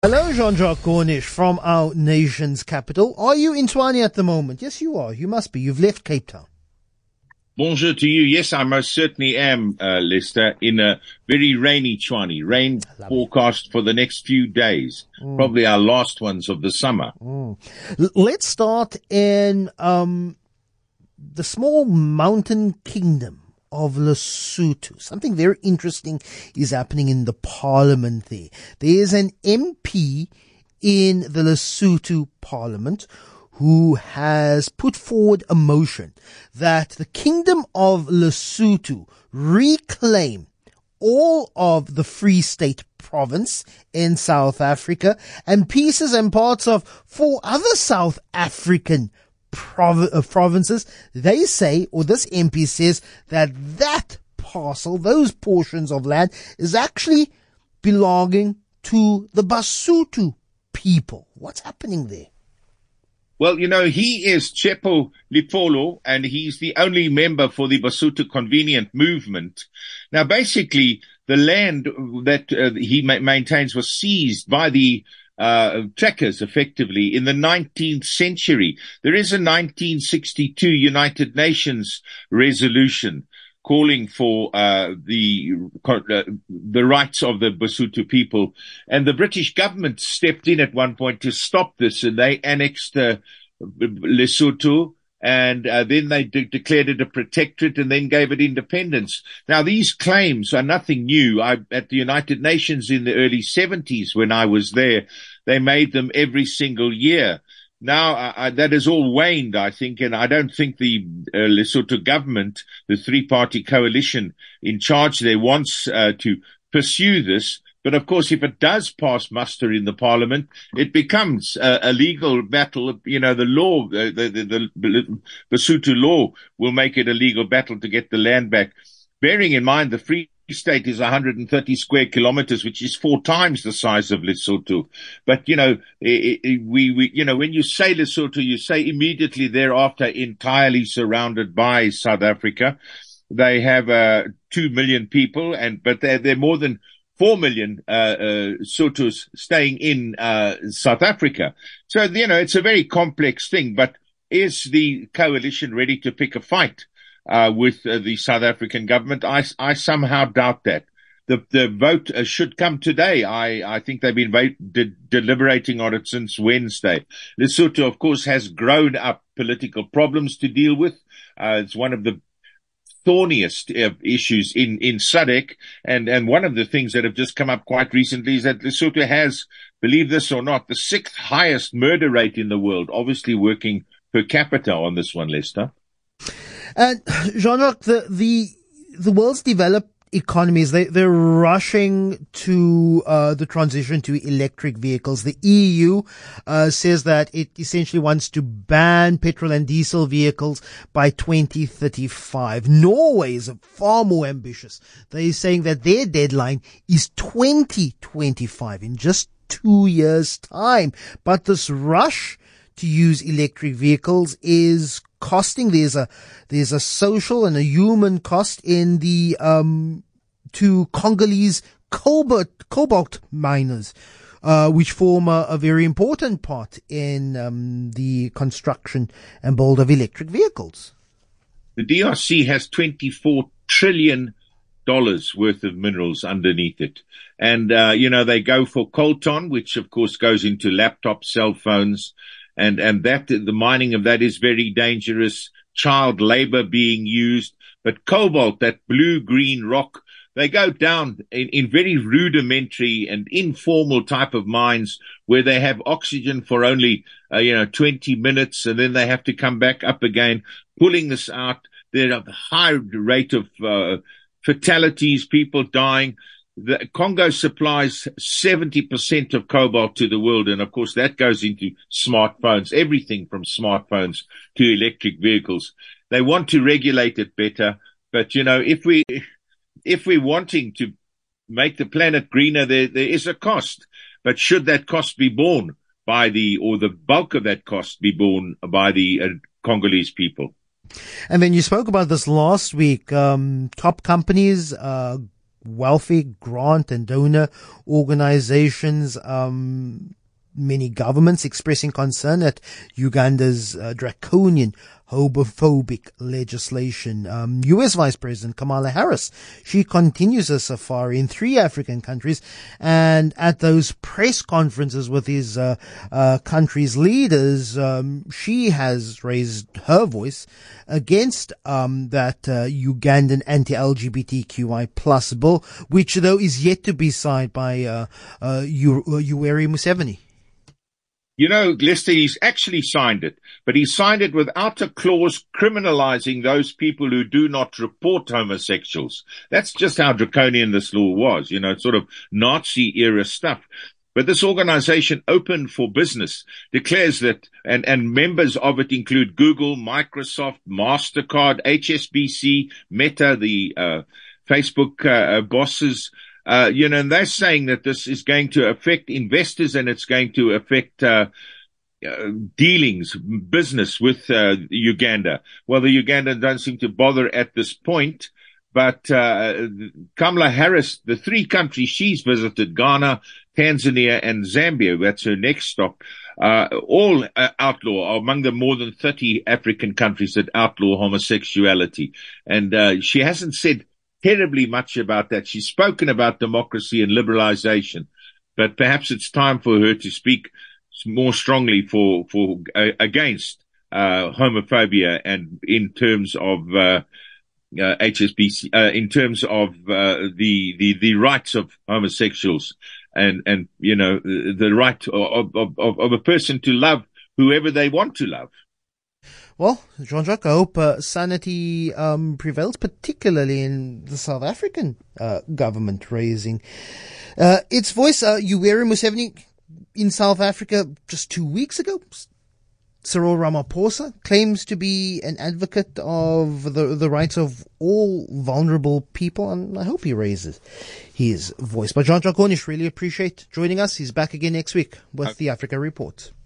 Hello, Jean-Jacques Cornish from our nation's capital. Are you in Tshwane at the moment? Yes, you are. You must be. You've left Cape Town. Bonjour to you. Yes, I most certainly am, Lester, in a very rainy Tshwane. Rain forecast for the next few days. Probably our last ones of the summer. Let's start in the small mountain kingdom of Lesotho. Something very interesting is happening in the parliament there. There's an MP in the Lesotho parliament who has put forward a motion that the kingdom of Lesotho reclaim all of the Free State province in South Africa and pieces and parts of 4 other South African provinces. They say, or this MP says, that parcel, those portions of land, is actually belonging to the Basotho people. What's happening there? Well, you know, he is Tshepo Lipolo, and he's the only member for the Basotho Convenient Movement. Now, basically, the land that he maintains was seized by the trackers, effectively, in the 19th century. There is a 1962 United Nations resolution calling for the rights of the Basotho people, and the British government stepped in at one point to stop this, and they annexed Lesotho, and then they declared it a protectorate and then gave it independence. Now, these claims are nothing new. At the United Nations in the early 70s, when I was there, they made them every single year. Now, that has all waned, I think, and I don't think the Lesotho government, the three-party coalition in charge there, wants to pursue this. But, of course, if it does pass muster in the parliament, it becomes a legal battle. You know, the law, the Basotho law will make it a legal battle to get the land back. Bearing in mind the Free State is 130 square kilometers, which is 4 times the size of Lesotho. But, you know, you know, when you say Lesotho, you say immediately thereafter entirely surrounded by South Africa. They have 2 million people, but they're more than 4 million Sothos staying in South Africa. So, you know, it's a very complex thing. But is the coalition ready to pick a fight with the South African government? I somehow doubt that. The vote should come today. I think they've been deliberating on it since Wednesday. Lesotho, of course, has grown up political problems to deal with. It's one of the thorniest issues in SADC, and one of the things that have just come up quite recently is that Lesotho has, believe this or not, the 6th highest murder rate in the world, obviously working per capita on this one, Lester. And Jean-Jacques, the world's developed economies, they're rushing to the transition to electric vehicles. The EU says that it essentially wants to ban petrol and diesel vehicles by 2035. Norway is far more ambitious. They're saying that their deadline is 2025, in just 2 years' time. But this rush to use electric vehicles is costing. There's a social and a human cost in the to Congolese cobalt miners, which form a very important part in the construction and build of electric vehicles. The DRC has $24 trillion worth of minerals underneath it. And, you know, they go for coltan, which of course goes into laptops, cell phones, and that, the mining of that is very dangerous, child labor being used. But cobalt, that blue-green rock, they go down in very rudimentary and informal type of mines where they have oxygen for only, 20 minutes, and then they have to come back up again, pulling this out. There's a high rate of fatalities, people dying. The Congo supplies 70% of cobalt to the world, and of course that goes into smartphones, everything from smartphones to electric vehicles. They want to regulate it better, but you know, if we're wanting to make the planet greener, there is a cost. But should that cost be borne by the bulk of that cost be borne by the Congolese people? And then you spoke about this last week. Top companies, welfare, grant and donor organizations, many governments expressing concern at Uganda's draconian homophobic legislation. U.S. Vice President Kamala Harris, she continues her safari in 3 African countries, and at those press conferences with his country's leaders, she has raised her voice against that Ugandan anti-LGBTQI plus bill, which though is yet to be signed by Yoweri Museveni. You know, Lester, he's actually signed it, but he signed it without a clause criminalizing those people who do not report homosexuals. That's just how draconian this law was, you know, sort of Nazi-era stuff. But this organization, Open for Business, declares that, and members of it include Google, Microsoft, MasterCard, HSBC, Meta, the Facebook bosses, and they're saying that this is going to affect investors and it's going to affect dealings, business with Uganda. Well, the Ugandans don't seem to bother at this point, but Kamala Harris, the 3 countries she's visited, Ghana, Tanzania, and Zambia, that's her next stop, all outlaw, among the more than 30 African countries that outlaw homosexuality. And she hasn't said terribly much about that. She's spoken about democracy and liberalization, but perhaps it's time for her to speak more strongly against homophobia, and in terms of HSBC, in terms of the rights of homosexuals, and the right of a person to love whoever they want to love. Well, Jean-Jacques, I hope sanity prevails, particularly in the South African government raising its voice. Yoweri Museveni in South Africa just 2 weeks ago. Cyril Ramaphosa claims to be an advocate of the rights of all vulnerable people, and I hope he raises his voice. But Jean-Jacques Cornish, really appreciate joining us. He's back again next week with the Africa Report.